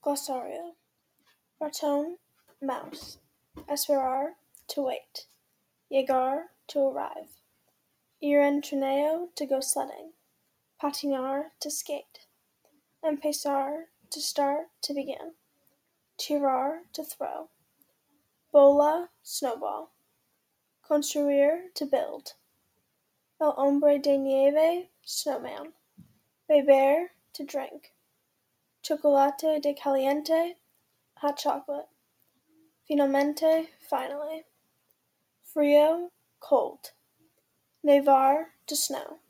Glossario. Raton, mouse. Esperar, to wait. Llegar, to arrive. Ir en trineo, to go sledding. Patinar, to skate. Empezar, to start, to begin. Tirar, to throw. Bola, snowball. Construir, to build. El hombre de nieve, snowman. Beber, to drink. Chocolate de caliente, hot chocolate. Finalmente, finally. Frio, cold. Nevar, to snow.